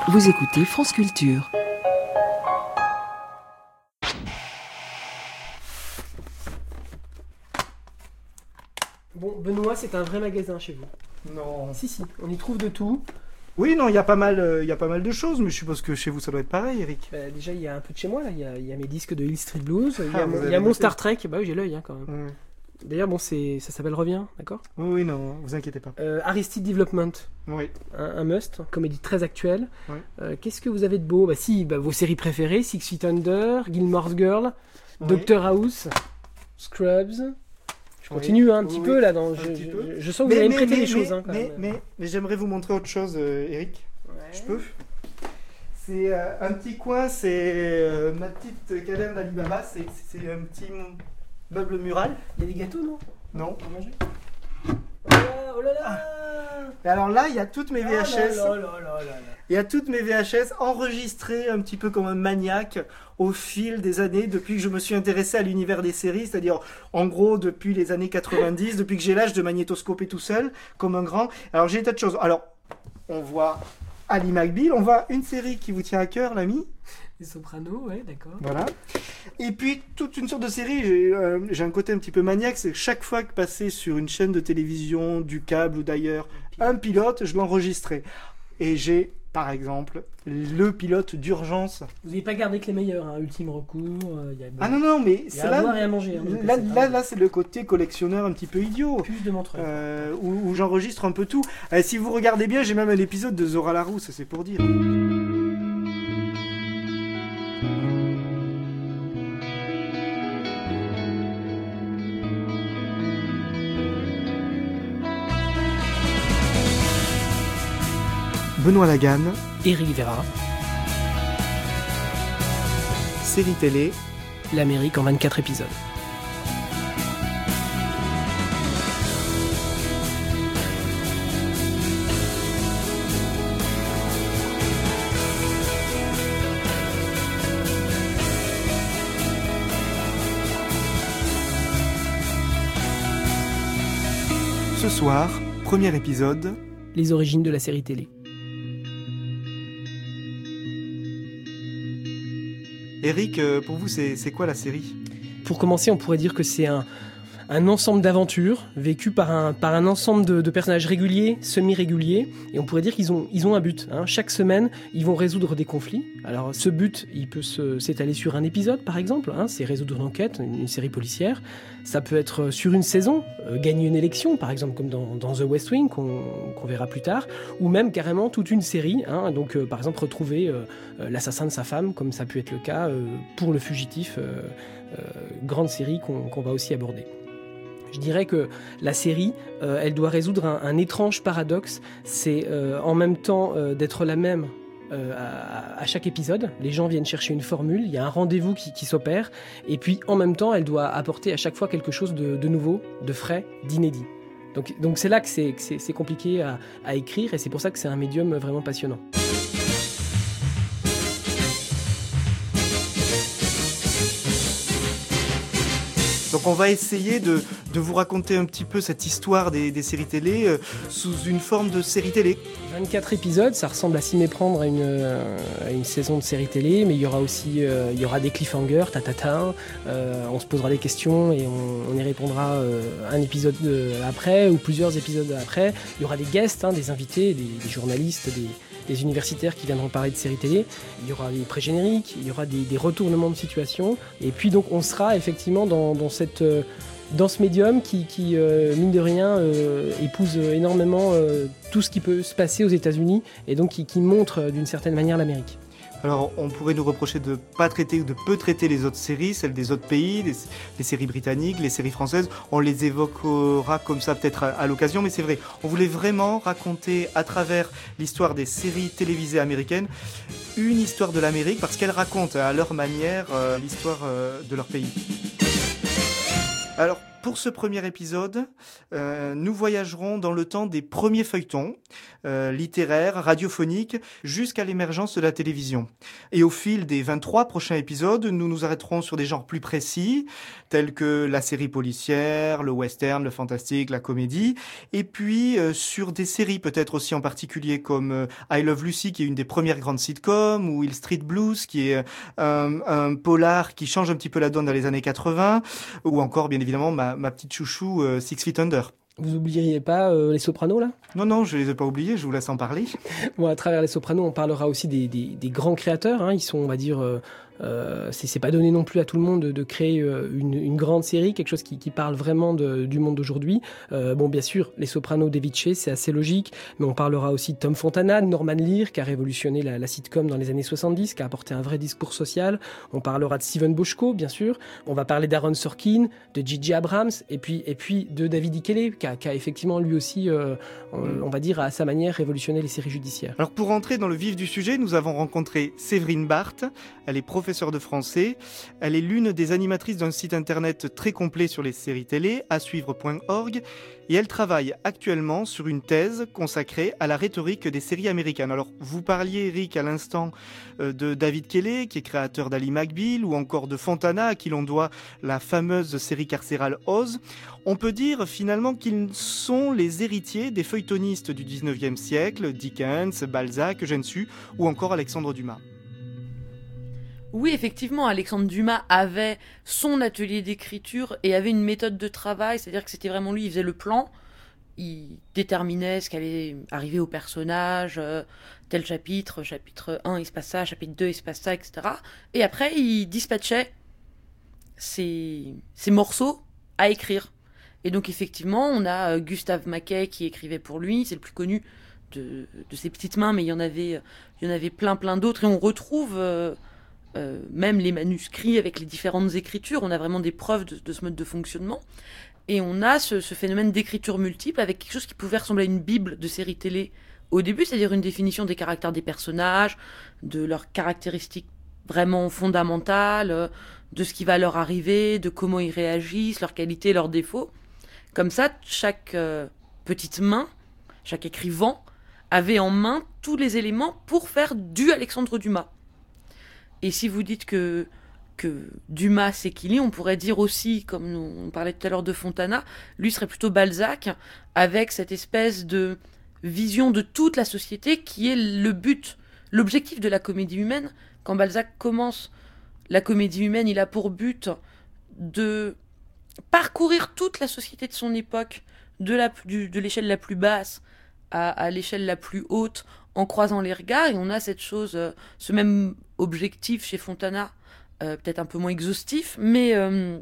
Vous écoutez France Culture. Bon, Benoît, c'est un vrai magasin chez vous. Non. Si, on y trouve de tout. Oui, non, il y a pas mal de choses, mais je suppose que chez vous ça doit être pareil, Eric. Déjà, il y a un peu de chez moi, là. Il y a mes disques de Hill Street Blues. Il vous y a avez mon noté. Star Trek. Bah oui, j'ai l'œil, quand même. D'ailleurs, bon, ça s'appelle Reviens, d'accord. Oui, non, vous inquiétez pas. Aristide Development, Oui. un must, comédie très actuelle. Oui. Qu'est-ce que vous avez de beau ? Vos séries préférées, Six Feet Under, Gilmore Girl, Oui. Doctor House, Scrubs. Je continue un petit peu, là. petit peu. Je sens que vous allez me prêter des choses, quand même. Mais j'aimerais vous montrer autre chose, Eric. Ouais. Je peux ? C'est un petit coin, c'est ma petite caverne d'Alibaba, c'est un petit meuble mural. Il y a des gâteaux, non ? Non. À manger. Oh là là. Et alors là, il y a toutes mes VHS. Oh là là. Il y a toutes mes VHS enregistrées un petit peu comme un maniaque au fil des années, depuis que je me suis intéressé à l'univers des séries, c'est-à-dire en gros depuis les années 90, depuis que j'ai l'âge de magnétoscoper tout seul, comme un grand. Alors j'ai des tas de choses. Alors, on voit Ali McBeal, on voit une série qui vous tient à cœur, l'ami. Les Sopranos, ouais, d'accord. Voilà. Et puis toute une sorte de série, j'ai un côté un petit peu maniaque, c'est que chaque fois que passait sur une chaîne de télévision, du câble ou d'ailleurs, un pilote, je l'enregistrais. Et j'ai, par exemple, le pilote d'urgence. Vous n'avez pas gardé que les meilleurs, hein, ultime recours. Ah non, mais il y c'est a à boire et à manger. Hein, là, c'est le côté collectionneur un petit peu idiot. Plus de Montreuil. Où j'enregistre un peu tout. Si vous regardez bien, j'ai même un épisode de Zora Larousse, c'est pour dire. Benoît Laganne, Éric Vera, série télé, l'Amérique en 24 épisodes. Ce soir, premier épisode. Les origines de la série télé. Eric, pour vous, c'est quoi la série ? Pour commencer, on pourrait dire que c'est un ensemble d'aventures vécues par un ensemble de personnages réguliers, semi-réguliers, et on pourrait dire qu'ils ont un but. Hein. Chaque semaine, ils vont résoudre des conflits. Alors ce but, il peut s'étaler sur un épisode, par exemple, hein, c'est résoudre une enquête, une série policière. Ça peut être sur une saison, gagner une élection, par exemple, comme dans The West Wing, qu'on verra plus tard, ou même carrément toute une série, hein, donc par exemple retrouver l'assassin de sa femme, comme ça peut être le cas pour Le Fugitif, grande série qu'on va aussi aborder. Je dirais que la série, elle doit résoudre un étrange paradoxe. C'est en même temps d'être la même à chaque épisode. Les gens viennent chercher une formule, il y a un rendez-vous qui s'opère, et puis en même temps, elle doit apporter à chaque fois quelque chose de nouveau, de frais, d'inédit. Donc c'est là que c'est compliqué à écrire, et c'est pour ça que c'est un médium vraiment passionnant. Donc on va essayer de vous raconter un petit peu cette histoire des séries télé sous une forme de série télé. 24 épisodes, ça ressemble à s'y méprendre à une saison de série télé, mais il y aura aussi des cliffhangers, on se posera des questions et on y répondra un épisode après ou plusieurs épisodes après. Il y aura des guests, hein, des invités, des journalistes, des universitaires qui viendront parler de séries télé. Il y aura des pré-génériques, il y aura des retournements de situation. Et puis donc on sera effectivement dans ce médium qui mine de rien, épouse énormément tout ce qui peut se passer aux États-Unis et donc qui montre d'une certaine manière l'Amérique. Alors, on pourrait nous reprocher de pas traiter ou de peu traiter les autres séries, celles des autres pays, les séries britanniques, les séries françaises. On les évoquera comme ça peut-être à l'occasion, mais c'est vrai. On voulait vraiment raconter à travers l'histoire des séries télévisées américaines une histoire de l'Amérique parce qu'elles racontent à leur manière l'histoire de leur pays. Alors, pour ce premier épisode, nous voyagerons dans le temps des premiers feuilletons littéraires, radiophoniques, jusqu'à l'émergence de la télévision. Et au fil des 23 prochains épisodes, nous nous arrêterons sur des genres plus précis, tels que la série policière, le western, le fantastique, la comédie, et puis sur des séries peut-être aussi en particulier comme I Love Lucy, qui est une des premières grandes sitcoms, ou Hill Street Blues, qui est un polar qui change un petit peu la donne dans les années 80, ou encore bien évidemment ma petite chouchou Six Feet Under. Vous oublieriez pas les Sopranos, là ? Non, je les ai pas oubliés, je vous laisse en parler. Bon, à travers les Sopranos, on parlera aussi des grands créateurs. Hein. Ils sont, on va dire, c'est pas donné non plus à tout le monde de créer une grande série, quelque chose qui parle vraiment du monde d'aujourd'hui. Bon, bien sûr, les Sopranos, David Chase, c'est assez logique, mais on parlera aussi de Tom Fontana, de Norman Lear, qui a révolutionné la sitcom dans les années 70, qui a apporté un vrai discours social. On parlera de Steven Bochco, bien sûr. On va parler d'Aaron Sorkin, de J.J. Abrams, et puis de David E. Kelley, qui a effectivement lui aussi, on va dire, à sa manière, révolutionné les séries judiciaires. Alors pour rentrer dans le vif du sujet, nous avons rencontré Séverine Barthes. Elle est professeure de français. Elle est l'une des animatrices d'un site internet très complet sur les séries télé, asuivre.org, et elle travaille actuellement sur une thèse consacrée à la rhétorique des séries américaines. Alors vous parliez, Eric, à l'instant de David Kelley, qui est créateur d'Ally McBeal, ou encore de Fontana, à qui l'on doit la fameuse série carcérale Oz. On peut dire finalement qu'ils sont les héritiers des feuilletonistes du 19e siècle, Dickens, Balzac, Eugène Sue ou encore Alexandre Dumas. Oui, effectivement, Alexandre Dumas avait son atelier d'écriture et avait une méthode de travail, c'est-à-dire que c'était vraiment lui, il faisait le plan, il déterminait ce qui allait arriver au personnage, tel chapitre 1 il se passe ça, chapitre 2 il se passe ça, etc. Et après il dispatchait ces morceaux à écrire. Et donc effectivement, on a Gustave Mackay qui écrivait pour lui, c'est le plus connu de ses petites mains, mais il y en avait plein d'autres, et on retrouve même les manuscrits avec les différentes écritures, on a vraiment des preuves de ce mode de fonctionnement. Et on a ce phénomène d'écriture multiple avec quelque chose qui pouvait ressembler à une bible de série télé au début, c'est-à-dire une définition des caractères des personnages, de leurs caractéristiques vraiment fondamentales, de ce qui va leur arriver, de comment ils réagissent, leurs qualités, leurs défauts. Comme ça, chaque petite main, chaque écrivain avait en main tous les éléments pour faire du Alexandre Dumas. Et si vous dites que Dumas c'est Killy, on pourrait dire aussi, comme on parlait tout à l'heure de Fontana, lui serait plutôt Balzac, avec cette espèce de vision de toute la société qui est le but, l'objectif de la comédie humaine. Quand Balzac commence la comédie humaine, il a pour but de parcourir toute la société de son époque, de l'échelle la plus basse à l'échelle la plus haute, en croisant les regards, et on a cette chose, ce même objectif chez Fontana, peut-être un peu moins exhaustif, mais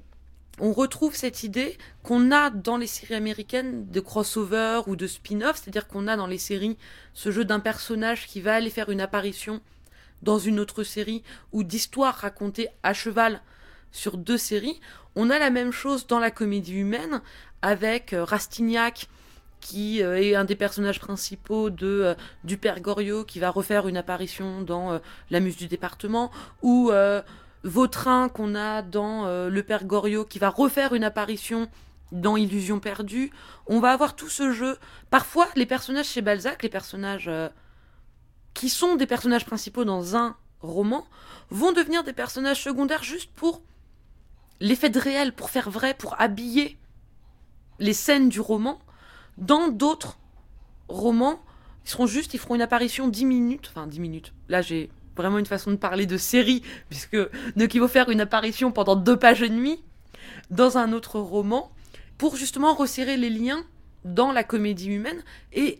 on retrouve cette idée qu'on a dans les séries américaines de crossover ou de spin-off, c'est-à-dire qu'on a dans les séries ce jeu d'un personnage qui va aller faire une apparition dans une autre série, ou d'histoires racontées à cheval sur deux séries. On a la même chose dans la comédie humaine, avec Rastignac, qui est un des personnages principaux du Père Goriot, qui va refaire une apparition dans La Muse du département, ou Vautrin qu'on a dans Le Père Goriot, qui va refaire une apparition dans Illusion perdue. On va avoir tout ce jeu. Parfois, les personnages chez Balzac, les personnages qui sont des personnages principaux dans un roman, vont devenir des personnages secondaires juste pour l'effet de réel, pour faire vrai, pour habiller les scènes du roman. Dans d'autres romans, ils feront une apparition 10 minutes. Enfin, 10 minutes. Là, j'ai vraiment une façon de parler de série, donc il faut faire une apparition pendant 2 pages et demie dans un autre roman, pour justement resserrer les liens dans la comédie humaine. Et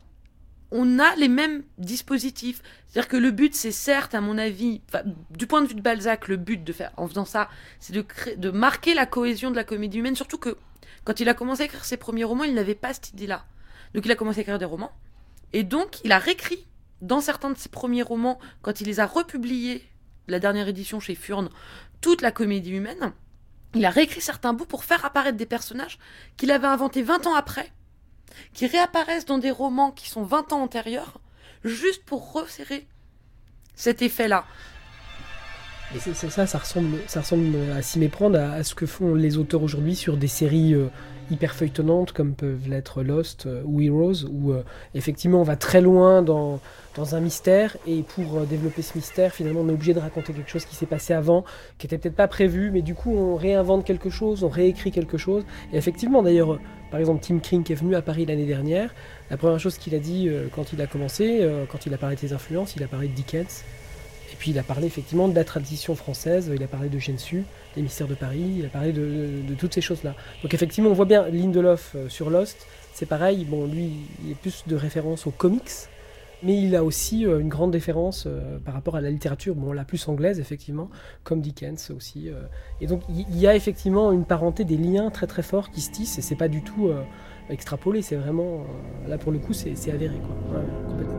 on a les mêmes dispositifs. C'est-à-dire que le but, c'est certes, à mon avis, du point de vue de Balzac, le but en faisant ça, c'est de marquer la cohésion de la comédie humaine, surtout que quand il a commencé à écrire ses premiers romans, il n'avait pas cette idée-là. Donc il a commencé à écrire des romans, et donc il a réécrit dans certains de ses premiers romans, quand il les a republiés, la dernière édition chez Furne, toute la comédie humaine, il a réécrit certains bouts pour faire apparaître des personnages qu'il avait inventés 20 ans après, qui réapparaissent dans des romans qui sont 20 ans antérieurs, juste pour resserrer cet effet-là. Et ça ressemble à s'y méprendre à ce que font les auteurs aujourd'hui sur des séries hyper feuilletonnantes comme peuvent l'être Lost ou Heroes, où effectivement on va très loin dans un mystère, et pour développer ce mystère, finalement on est obligé de raconter quelque chose qui s'est passé avant, qui était peut-être pas prévu, mais du coup on réinvente quelque chose, on réécrit quelque chose. Et effectivement d'ailleurs, par exemple Tim Krink est venu à Paris l'année dernière, la première chose qu'il a dit quand il a commencé, quand il a parlé de ses influences, il a parlé de Dickens. Et puis il a parlé effectivement de la tradition française, il a parlé de Gensu, des mystères de Paris, il a parlé de toutes ces choses-là. Donc effectivement on voit bien Lindelof sur Lost, c'est pareil, bon lui il est plus de référence aux comics, mais il a aussi une grande déférence par rapport à la littérature, bon la plus anglaise effectivement, comme Dickens aussi. Et donc il y a effectivement une parenté, des liens très très forts qui se tissent, et c'est pas du tout extrapolé, c'est vraiment, là pour le coup c'est avéré quoi, ouais, complètement.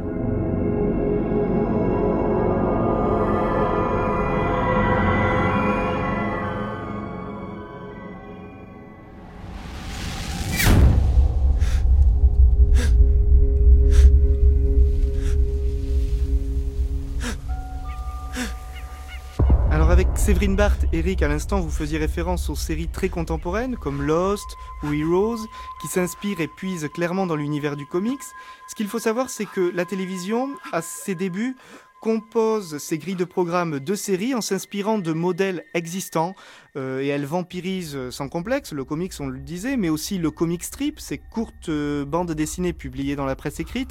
Séverine Barth, Eric, à l'instant, vous faisiez référence aux séries très contemporaines comme Lost ou Heroes, qui s'inspirent et puisent clairement dans l'univers du comics. Ce qu'il faut savoir, c'est que la télévision, à ses débuts, compose ses grilles de programmes de séries en s'inspirant de modèles existants et elle vampirise sans complexe le comics, on le disait, mais aussi le comic strip, ces courtes bandes dessinées publiées dans la presse écrite.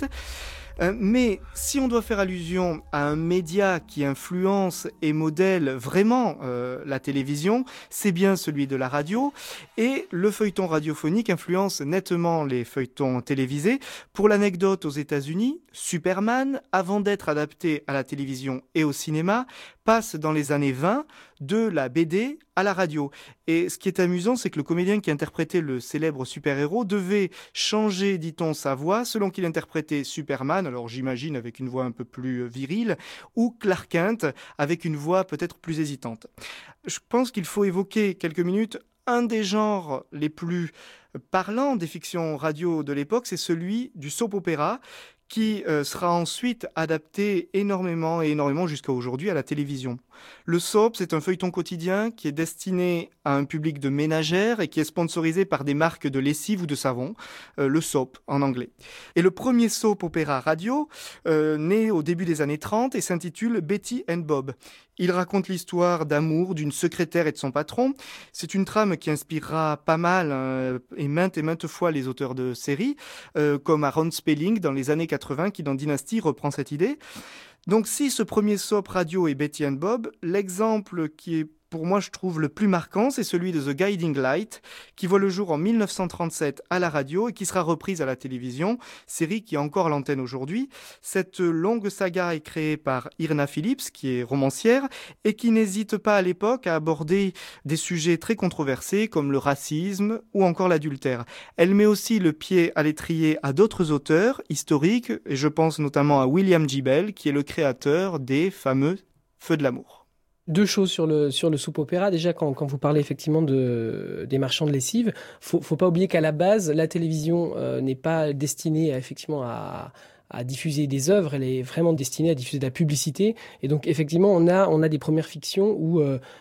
Mais si on doit faire allusion à un média qui influence et modèle vraiment la télévision, c'est bien celui de la radio, et le feuilleton radiophonique influence nettement les feuilletons télévisés. Pour l'anecdote, aux États-Unis, Superman, avant d'être adapté à la télévision et au cinéma, passe dans les années 20 de la BD à la radio. Et ce qui est amusant, c'est que le comédien qui interprétait le célèbre super-héros devait changer, dit-on, sa voix selon qu'il interprétait Superman, alors j'imagine avec une voix un peu plus virile, ou Clark Kent avec une voix peut-être plus hésitante. Je pense qu'il faut évoquer quelques minutes un des genres les plus parlants des fictions radio de l'époque, c'est celui du soap-opéra, qui sera ensuite adapté énormément jusqu'à aujourd'hui à la télévision. Le soap, c'est un feuilleton quotidien qui est destiné à un public de ménagères et qui est sponsorisé par des marques de lessive ou de savon, le soap en anglais. Et le premier soap opéra radio, né au début des années 30 et s'intitule Betty and Bob. Il raconte l'histoire d'amour d'une secrétaire et de son patron. C'est une trame qui inspirera pas mal et maintes fois les auteurs de séries, comme Aaron Spelling dans les années 80 qui dans Dynasty reprend cette idée. Donc si ce premier soap radio est Betty and Bob, l'exemple qui est pour moi, je trouve le plus marquant, c'est celui de The Guiding Light, qui voit le jour en 1937 à la radio et qui sera reprise à la télévision, série qui a encore l'antenne aujourd'hui. Cette longue saga est créée par Irna Phillips, qui est romancière, et qui n'hésite pas à l'époque à aborder des sujets très controversés comme le racisme ou encore l'adultère. Elle met aussi le pied à l'étrier à d'autres auteurs historiques, et je pense notamment à William G. Bell, qui est le créateur des fameux Feux de l'amour. Deux choses sur le soap opéra. Déjà, quand vous parlez effectivement des marchands de lessive, faut pas oublier qu'à la base, la télévision n'est pas destinée effectivement à diffuser des œuvres, elle est vraiment destinée à diffuser de la publicité. Et donc effectivement, on a des premières fictions où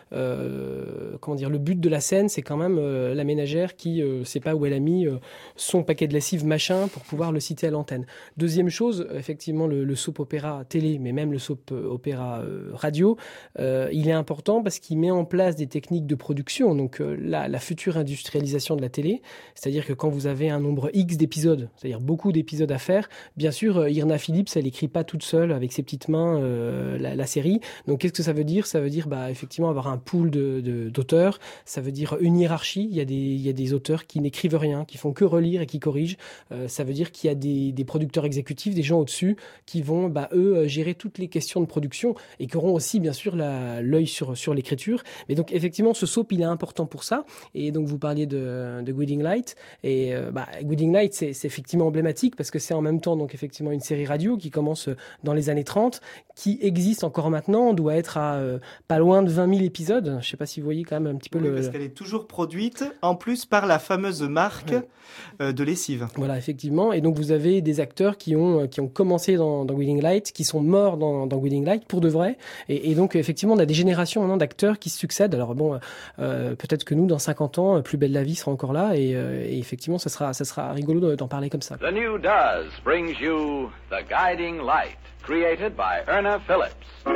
le but de la scène, c'est quand même la ménagère qui sait pas où elle a mis son paquet de lessive machin pour pouvoir le citer à l'antenne. Deuxième chose, effectivement, le soap opéra télé, mais même le soap opéra radio, il est important parce qu'il met en place des techniques de production. Donc la future industrialisation de la télé, c'est-à-dire que quand vous avez un nombre X d'épisodes, c'est-à-dire beaucoup d'épisodes à faire, bien sûr, Irna Phillips, elle écrit pas toute seule avec ses petites mains la série. Donc qu'est-ce que ça veut dire ? Ça veut dire effectivement avoir un pool d'auteurs. Ça veut dire une hiérarchie. Il y a des auteurs qui n'écrivent rien, qui font que relire et qui corrigent. Ça veut dire qu'il y a des producteurs exécutifs, des gens au-dessus qui vont eux gérer toutes les questions de production et qui auront aussi bien sûr l'œil sur l'écriture. Mais donc effectivement ce soap il est important pour ça. Et donc vous parliez de Guiding Light et Guiding Light c'est effectivement emblématique parce que c'est en même temps donc effectivement effectivement une série radio qui commence dans les années 30, qui existe encore maintenant. On doit être à pas loin de 20 000 épisodes. Je ne sais pas si vous voyez quand même un petit peu parce qu'elle est toujours produite, en plus par la fameuse marque de lessive. Voilà, effectivement. Et donc vous avez des acteurs qui ont commencé dans Guiding Light, qui sont morts dans Guiding Light pour de vrai. Et donc effectivement, on a des générations maintenant d'acteurs qui se succèdent. Alors bon, peut-être que nous, dans 50 ans, Plus belle la vie sera encore là. Et effectivement, ça sera rigolo d'en parler comme ça. The New Daz brings you The Guiding Light, created by Erna Phillips.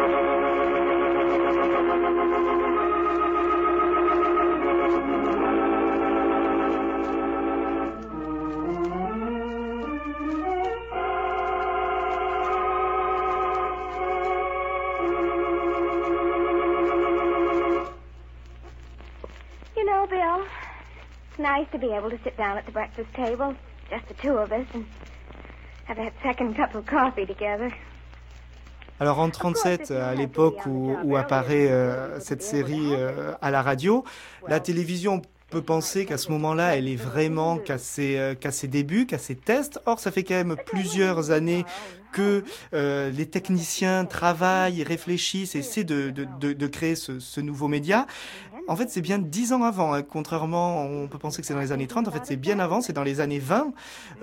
You know, Bill, it's nice to be able to sit down at the breakfast table, just the two of us, and have that second cup of coffee together. Alors en 37, à l'époque où apparaît cette série à la radio, la télévision peut penser qu'à ce moment-là, elle est vraiment qu'à ses débuts, qu'à ses tests. Or, ça fait quand même plusieurs années que les techniciens travaillent, réfléchissent, essaient de créer ce nouveau média. En fait, c'est bien 10 ans avant, hein. Contrairement, on peut penser que c'est dans les années 30, en fait, c'est bien avant, c'est dans les années 20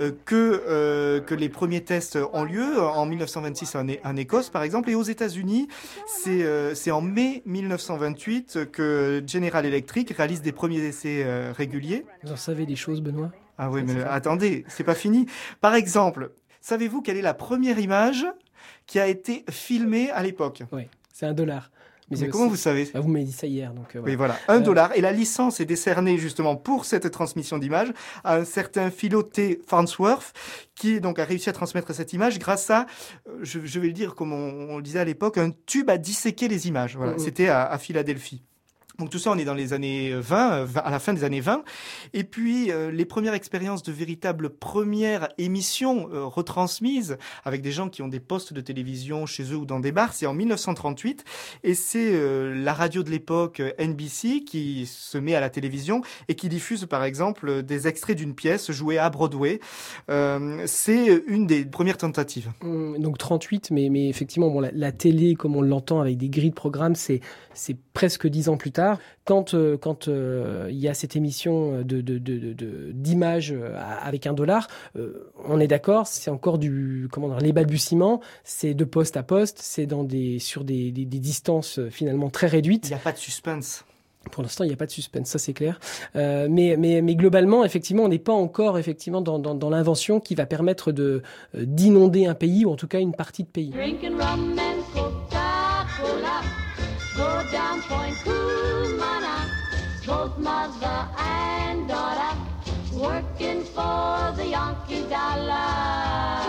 que les premiers tests ont lieu, en 1926 en Écosse, par exemple, et aux États-Unis, c'est en mai 1928 que General Electric réalise des premiers essais réguliers. Vous en savez des choses, Benoît ? Ah oui, mais attendez, c'est pas fini. Par exemple, savez-vous quelle est la première image qui a été filmée à l'époque ? Oui, c'est $1. Mais comment vous savez ? Vous m'avez dit ça hier. Donc, Oui, voilà, $1. Et la licence est décernée justement pour cette transmission d'image à un certain Philo T. Farnsworth, qui donc a réussi à transmettre cette image grâce à, je vais le dire comme on le disait à l'époque, un tube à disséquer les images. Voilà, C'était à Philadelphie. Donc tout ça, on est dans les années 20, à la fin des années 20. Et puis, les premières expériences de véritables premières émissions retransmises avec des gens qui ont des postes de télévision chez eux ou dans des bars, c'est en 1938. Et c'est la radio de l'époque, NBC, qui se met à la télévision et qui diffuse, par exemple, des extraits d'une pièce jouée à Broadway. C'est une des premières tentatives. Donc 38, mais effectivement, bon, la télé, comme on l'entend avec des grilles de programmes, c'est presque 10 ans plus tard. Quand il y a cette émission d'images avec $1, on est d'accord, c'est encore les balbutiements, c'est de poste à poste, c'est sur des distances finalement très réduites. Il n'y a pas de suspense. Pour l'instant, il n'y a pas de suspense, ça c'est clair. Mais globalement, effectivement, on n'est pas encore effectivement dans l'invention qui va permettre d'inonder un pays, ou en tout cas une partie de pays. Drinking rum and Coca-Cola, go down Point Cumana, both mother and daughter, working for the Yankee dollar.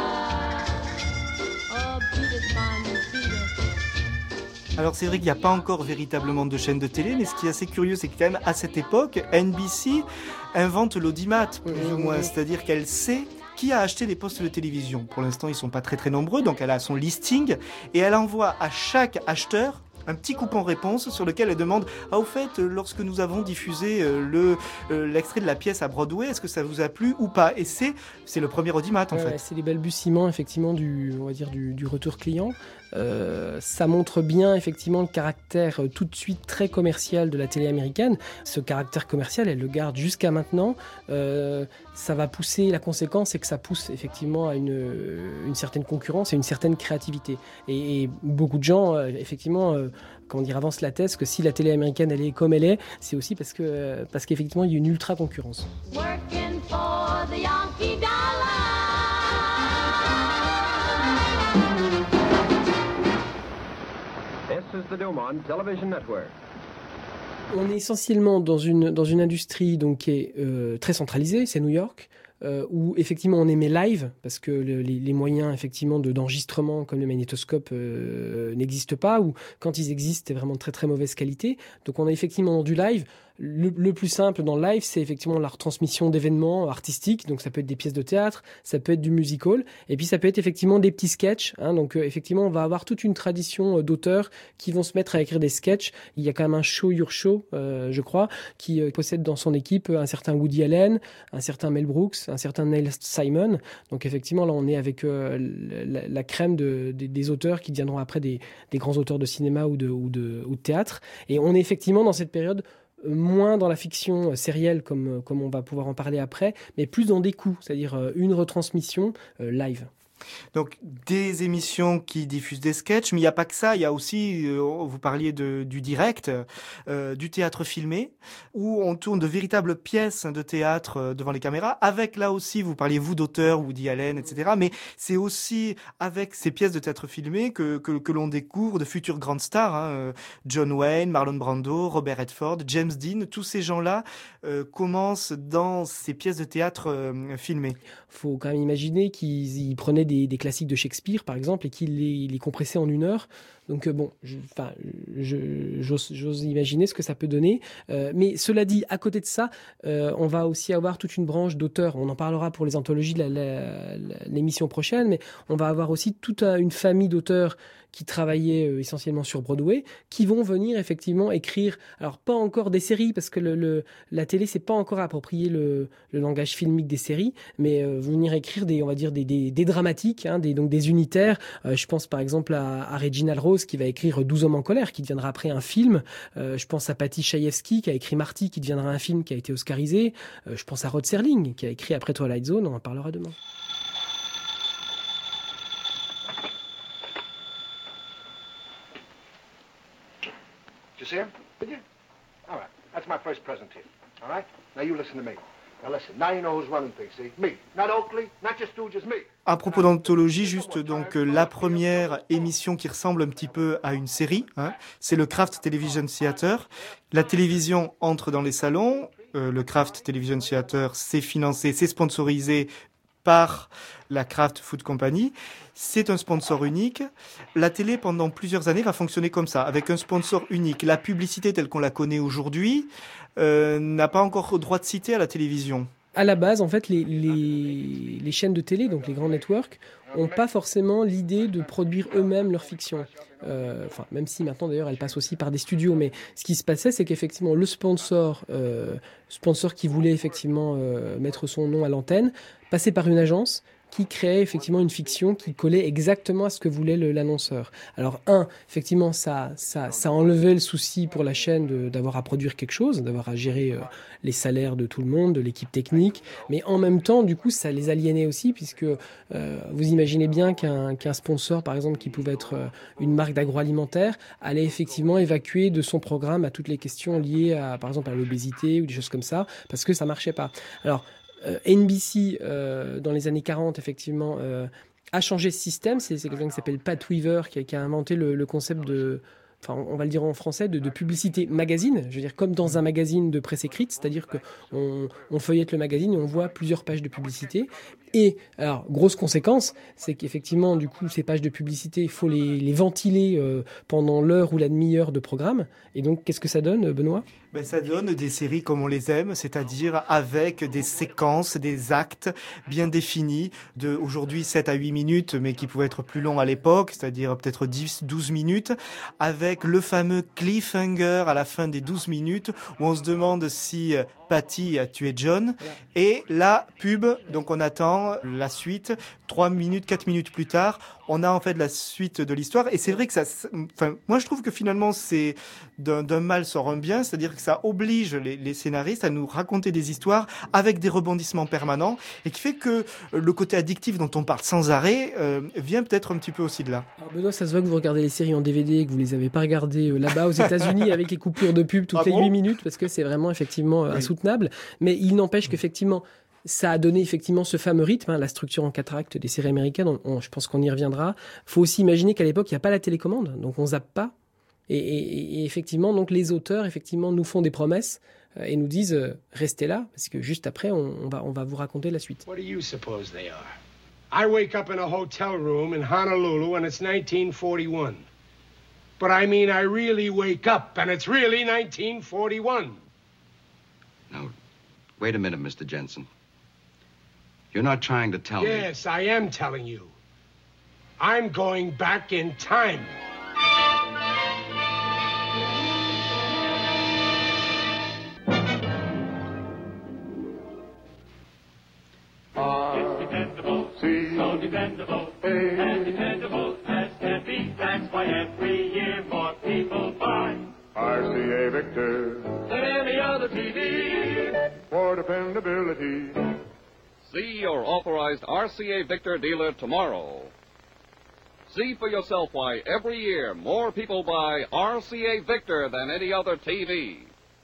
Oh, beat it, man, beat it. Alors c'est vrai qu'il n'y a pas encore véritablement de chaîne de télé, mais ce qui est assez curieux, c'est que quand même à cette époque, NBC invente l'audimat, plus ou moins, c'est-à-dire qu'elle sait qui a acheté des postes de télévision. Pour l'instant, ils sont pas très très nombreux, donc elle a son listing et elle envoie à chaque acheteur un petit coupon réponse sur lequel elle demande « Ah, au fait, lorsque nous avons diffusé l'extrait de la pièce à Broadway, est-ce que ça vous a plu ou pas ?» Et c'est le premier audimat, en fait. C'est les balbutiements, effectivement, du retour client. Ça montre bien, effectivement, le caractère tout de suite très commercial de la télé américaine. Ce caractère commercial, elle le garde jusqu'à maintenant. Ça va pousser, la conséquence, c'est que ça pousse effectivement à une certaine concurrence et une certaine créativité. Et beaucoup de gens, effectivement, avancent la thèse que si la télé américaine, elle est comme elle est, c'est aussi parce qu'effectivement, il y a une ultra concurrence. Working for the Yankee dollar. This is the Dumont Television Network. On est essentiellement dans une industrie donc qui est très centralisée, c'est New York, où effectivement on émet live parce que les moyens effectivement d'enregistrement comme le magnétoscope n'existent pas, ou quand ils existent c'est vraiment de très très mauvaise qualité. Donc on a effectivement du live. le plus simple dans le live, c'est effectivement la retransmission d'événements artistiques. Donc ça peut être des pièces de théâtre, ça peut être du musical, et puis ça peut être effectivement des petits sketchs. Donc effectivement, on va avoir toute une tradition d'auteurs qui vont se mettre à écrire des sketchs. Il y a quand même un Show Your Show, je crois, qui possède dans son équipe un certain Woody Allen, un certain Mel Brooks, un certain Neil Simon. Donc effectivement, là, on est avec la crème des auteurs qui deviendront après des grands auteurs de cinéma ou de théâtre. Et on est effectivement dans cette période moins dans la fiction sérielle comme on va pouvoir en parler après, mais plus dans des coups, c'est-à-dire une retransmission live. Donc des émissions qui diffusent des sketchs, mais il n'y a pas que ça, il y a aussi, vous parliez du direct, du théâtre filmé, où on tourne de véritables pièces de théâtre devant les caméras, avec là aussi, vous parliez vous d'auteurs, Woody Allen, etc., mais c'est aussi avec ces pièces de théâtre filmé que l'on découvre de futures grandes stars, John Wayne, Marlon Brando, Robert Redford, James Dean, tous ces gens-là commencent dans ces pièces de théâtre filmées. Faut quand même imaginer qu'ils prenaient des classiques de Shakespeare, par exemple, et qu'ils les compressaient en 1 heure. Donc bon, j'ose imaginer ce que ça peut donner. Mais cela dit, à côté de ça, on va aussi avoir toute une branche d'auteurs. On en parlera pour les anthologies de l'émission prochaine, mais on va avoir aussi toute une famille d'auteurs qui travaillaient essentiellement sur Broadway, qui vont venir effectivement écrire, alors pas encore des séries, parce que la télé s'est pas encore approprié le langage filmique des séries, mais venir écrire des dramatiques, donc des unitaires. Je pense par exemple à Reginald Rose, qui va écrire 12 hommes en colère, qui deviendra après un film. Je pense à Patty Chayefsky, qui a écrit Marty, qui deviendra un film qui a été oscarisé. Je pense à Rod Serling, qui a écrit après Twilight Zone, on en parlera demain. Did you see him? Did you? All right. That's my first present to you. All right? Now you listen to me. Now listen. Now you know who's running things, see? Me. Not Oakley, not your stooges, me. À propos d'anthologie, juste donc la première émission qui ressemble un petit peu à une série, c'est le Kraft Television Theater. La télévision entre dans les salons. Le Kraft Television Theater, c'est financé, c'est sponsorisé par la Kraft Food Company. C'est un sponsor unique. La télé, pendant plusieurs années, va fonctionner comme ça, avec un sponsor unique. La publicité telle qu'on la connaît aujourd'hui n'a pas encore droit de cité à la télévision. À la base, en fait, les chaînes de télé, donc les grands networks, n'ont pas forcément l'idée de produire eux-mêmes leur fiction. Même si maintenant, d'ailleurs, elles passent aussi par des studios. Mais ce qui se passait, c'est qu'effectivement, le sponsor qui voulait effectivement mettre son nom à l'antenne, passait par une agence qui créait effectivement une fiction qui collait exactement à ce que voulait l'annonceur. Alors effectivement, ça enlevait le souci pour la chaîne d'avoir à produire quelque chose, d'avoir à gérer les salaires de tout le monde, de l'équipe technique, mais en même temps, du coup, ça les aliénait aussi, puisque vous imaginez bien qu'un sponsor, par exemple, qui pouvait être une marque d'agroalimentaire, allait effectivement évacuer de son programme à toutes les questions liées à, par exemple, à l'obésité ou des choses comme ça, parce que ça marchait pas. Alors, NBC, dans les années 40, effectivement, a changé ce système. C'est quelqu'un qui s'appelle Pat Weaver qui a inventé le concept de... Enfin, on va le dire en français, de publicité magazine. Je veux dire, comme dans un magazine de presse écrite, c'est-à-dire qu'on feuillette le magazine et on voit plusieurs pages de publicité. Et, alors, grosse conséquence, c'est qu'effectivement, du coup, ces pages de publicité, il faut les ventiler pendant l'heure ou la demi-heure de programme. Et donc, qu'est-ce que ça donne, Benoît ? Ça donne des séries comme on les aime, c'est-à-dire avec des séquences, des actes bien définis, de aujourd'hui 7 à 8 minutes, mais qui pouvaient être plus longs à l'époque, c'est-à-dire peut-être 10-12 minutes, avec le fameux cliffhanger à la fin des 12 minutes, où on se demande si Patty a tué John, et la pub, donc on attend la suite, 3 minutes, 4 minutes plus tard, on a en fait la suite de l'histoire, et c'est vrai que moi je trouve que finalement c'est d'un mal sort un bien, c'est-à-dire que ça oblige les scénaristes à nous raconter des histoires avec des rebondissements permanents, et qui fait que le côté addictif dont on parle sans arrêt vient peut-être un petit peu aussi de là. Alors Benoît, ça se voit que vous regardez les séries en DVD et que vous les avez pas regardées là-bas aux États-Unis avec les coupures de pub toutes les 8 minutes, parce que c'est vraiment effectivement insoutenable, mais il n'empêche qu'effectivement ça a donné effectivement ce fameux rythme, la structure en 4 actes des séries américaines, je pense qu'on y reviendra. Faut aussi imaginer qu'à l'époque, il n'y a pas la télécommande, donc on zappe pas. Et effectivement, donc les auteurs effectivement nous font des promesses et nous disent restez là, parce que juste après, on va vous raconter la suite. What do you suppose they are? I wake up in a hotel room in Honolulu and it's 1941. But I mean, I really wake up and it's really 1941. Now, wait a minute, Mr. Jensen. You're not trying to tell me... Yes, I am telling you. I'm going back in time. Dependable, so dependable, as dependable as can be. That's why every year more people buy RCA Victor, than any other TV. for dependability. See your authorized RCA Victor dealer tomorrow. See for yourself why every year more people buy RCA Victor than any other TV.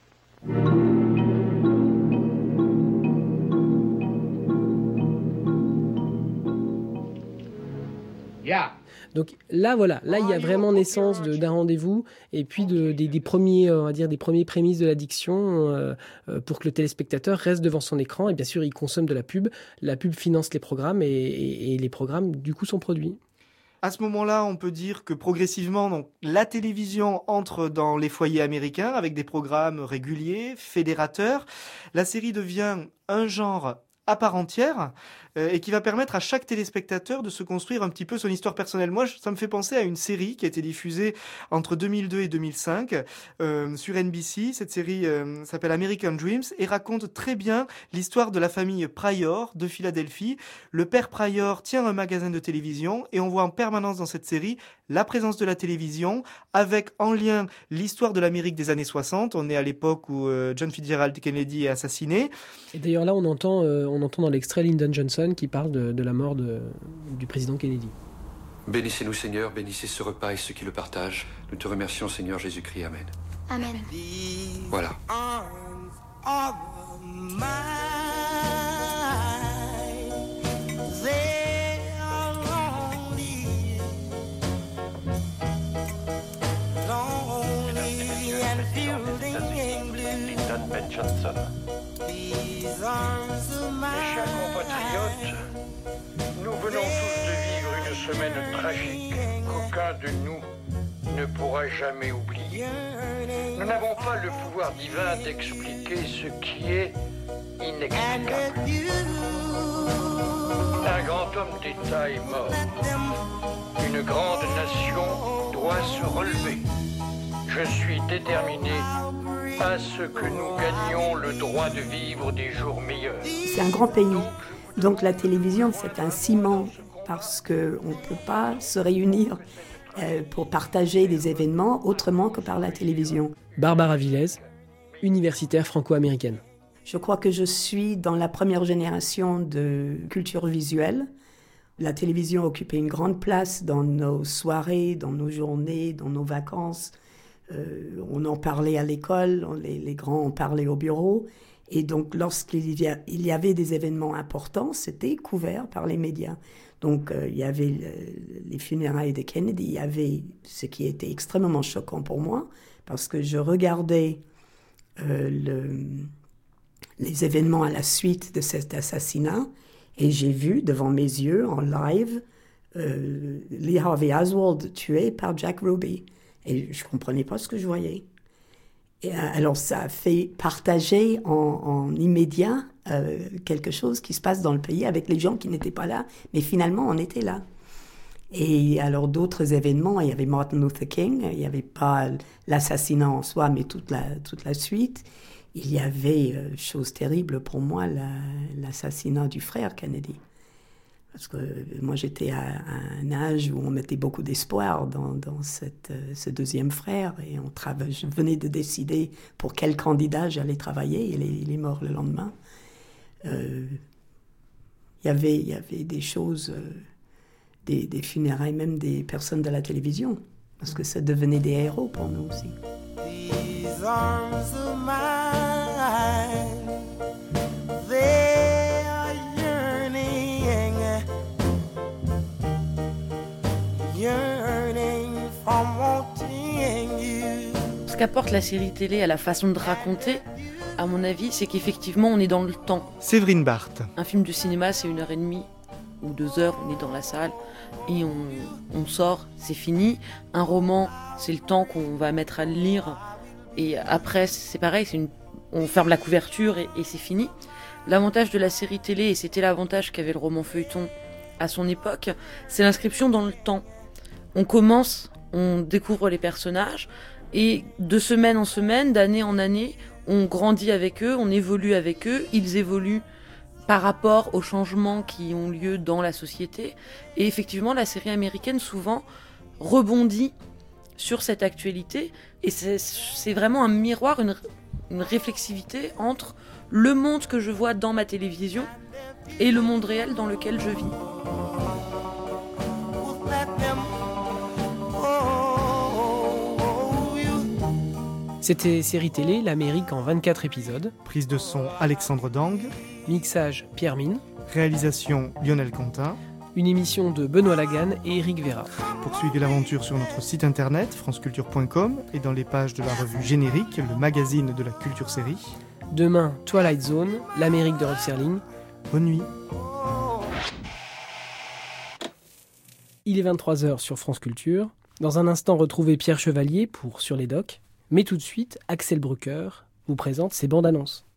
Yeah. Donc là, voilà, là il y a vraiment naissance d'un rendez-vous et puis des premiers, on va dire, des premiers prémices de l'addiction pour que le téléspectateur reste devant son écran. Et bien sûr, il consomme de la pub. La pub finance les programmes et les programmes, du coup, sont produits. À ce moment-là, on peut dire que progressivement, donc, la télévision entre dans les foyers américains avec des programmes réguliers, fédérateurs. La série devient un genre à part entière et qui va permettre à chaque téléspectateur de se construire un petit peu son histoire personnelle. Moi, ça me fait penser à une série qui a été diffusée entre 2002 et 2005 sur NBC. Cette série s'appelle American Dreams et raconte très bien l'histoire de la famille Pryor de Philadelphie. Le père Pryor tient un magasin de télévision et on voit en permanence dans cette série la présence de la télévision avec en lien l'histoire de l'Amérique des années 60. On est à l'époque où John Fitzgerald Kennedy est assassiné. Et d'ailleurs là, on entend dans l'extrait Lyndon Johnson qui parle de la mort du président Kennedy. Bénissez-nous, Seigneur, bénissez ce repas et ceux qui le partagent. Nous te remercions, Seigneur Jésus-Christ. Amen. Amen. Voilà. Lyndon B. Johnson. Mes chers compatriotes, nous venons tous de vivre une semaine tragique qu'aucun de nous ne pourra jamais oublier. Nous n'avons pas le pouvoir divin d'expliquer ce qui est inexplicable. Un grand homme d'État est mort. Une grande nation doit se relever. Je suis déterminé à ce que nous gagnions le droit de vivre des jours meilleurs. C'est un grand pays. Donc la télévision, c'est un ciment parce qu'on ne peut pas se réunir pour partager des événements autrement que par la télévision. Barbara Villez, universitaire franco-américaine. Je crois que je suis dans la première génération de culture visuelle. La télévision occupait une grande place dans nos soirées, dans nos journées, dans nos vacances. On en parlait à l'école, les grands en parlaient au bureau. Et donc, lorsqu'il y avait des événements importants, c'était couvert par les médias. Donc, il y avait les funérailles de Kennedy. Il y avait ce qui était extrêmement choquant pour moi, parce que je regardais les événements à la suite de cet assassinat, et j'ai vu devant mes yeux, en live, Lee Harvey Oswald tué par Jack Ruby. Et je ne comprenais pas ce que je voyais. Et alors ça a fait partager en immédiat quelque chose qui se passe dans le pays avec les gens qui n'étaient pas là, mais finalement on était là. Et alors d'autres événements, il y avait Martin Luther King, il n'y avait pas l'assassinat en soi, mais toute la suite. Il y avait, chose terrible pour moi, l'assassinat du frère Kennedy. Parce que moi, j'étais à un âge où on mettait beaucoup d'espoir dans ce deuxième frère. Et je venais de décider pour quel candidat j'allais travailler. Il est mort le lendemain. Il y avait des choses, des funérailles, même des personnes de la télévision. Parce que ça devenait des héros pour nous aussi. These arms of mine, they are yearning from wanting you. Ce qu'apporte la série télé à la façon de raconter, à mon avis, c'est qu'effectivement on est dans le temps. Séverine Barthes. Un film de cinéma, c'est 1h30 ou 2 heures, on est dans la salle et on sort, c'est fini. Un roman, c'est le temps qu'on va mettre à le lire. Et après, c'est pareil, on ferme la couverture et c'est fini. L'avantage de la série télé, et c'était l'avantage qu'avait le roman feuilleton à son époque, c'est l'inscription dans le temps. On commence, on découvre les personnages, et de semaine en semaine, d'année en année, on grandit avec eux, on évolue avec eux, ils évoluent par rapport aux changements qui ont lieu dans la société. Et effectivement, la série américaine, souvent, rebondit sur cette actualité. Et c'est vraiment un miroir, une réflexivité entre le monde que je vois dans ma télévision et le monde réel dans lequel je vis. C'était Série Télé, l'Amérique en 24 épisodes. Prise de son Alexandre Dang. Mixage Pierre Mine. Réalisation Lionel Quentin. Une émission de Benoît Lagan et Éric Vera. Poursuivez l'aventure sur notre site internet franceculture.com et dans les pages de la revue Générique, le magazine de la culture série. Demain, Twilight Zone, l'Amérique de Rod Serling. Bonne nuit. Il est 23h sur France Culture. Dans un instant, retrouvez Pierre Chevalier pour Sur les Docks. Mais tout de suite, Axel Brucker vous présente ses bandes annonces.